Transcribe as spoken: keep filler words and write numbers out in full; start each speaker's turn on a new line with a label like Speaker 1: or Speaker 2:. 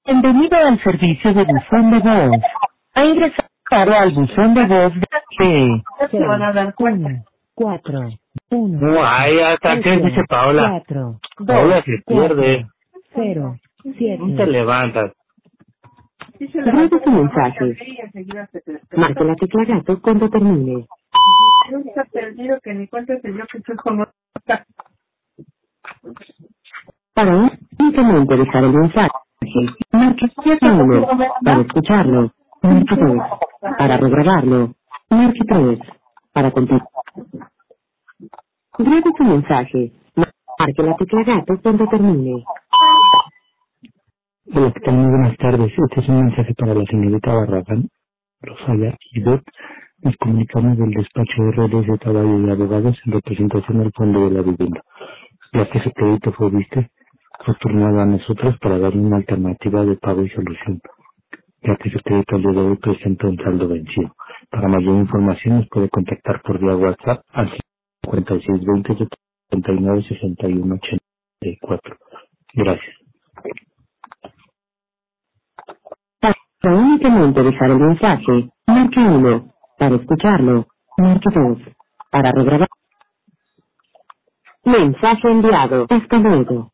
Speaker 1: Bienvenido al servicio de buzón de voz. Ha ingresado al buzón de voz de
Speaker 2: Se van a dar cuenta.
Speaker 1: uno, cuatro, uno,
Speaker 3: No hay ataques, dice Paola.
Speaker 1: cuatro,
Speaker 3: Paola se pierde.
Speaker 1: cero,
Speaker 3: No te
Speaker 1: siete.
Speaker 3: levantas.
Speaker 1: Graba su mensaje. Marca la tecla gato cuando termine.
Speaker 2: No está perdido que ni cuenta se dio que estoy como...
Speaker 1: Para únicamente dejar el mensaje, marque uno. Para escucharlo, marque dos. Para regrabarlo, marque tres. Para continuar. Grabe su mensaje. Marque la tecla gato cuando termine.
Speaker 4: Hola, ¿qué tal? Muy buenas tardes. Este es un mensaje para la señorita Barragán, Rosalia y Beth. Nos comunicamos del despacho de redes de trabajo y abogados en representación del Fondo de la Vivienda. Ya que su crédito fue visto, fue turnado a nosotros para darle una alternativa de pago y solución, ya que su crédito al día de hoy presenta un saldo vencido. Para mayor información nos puede contactar por vía WhatsApp al cincuenta y seis veinte setenta y nueve sesenta y uno ochenta y cuatro. Gracias.
Speaker 1: Para únicamente dejar el mensaje, marque uno. Para escucharlo, marque dos. Para regrabar. Mensaje enviado. Hasta luego.